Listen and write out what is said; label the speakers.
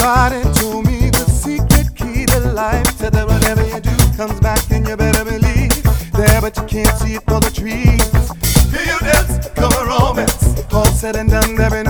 Speaker 1: Somebody told me the secret key to life, said that whatever you do comes back and you better believe. There but you can't see it for the trees. Hear you dance, come a romance. All said and done, there ain't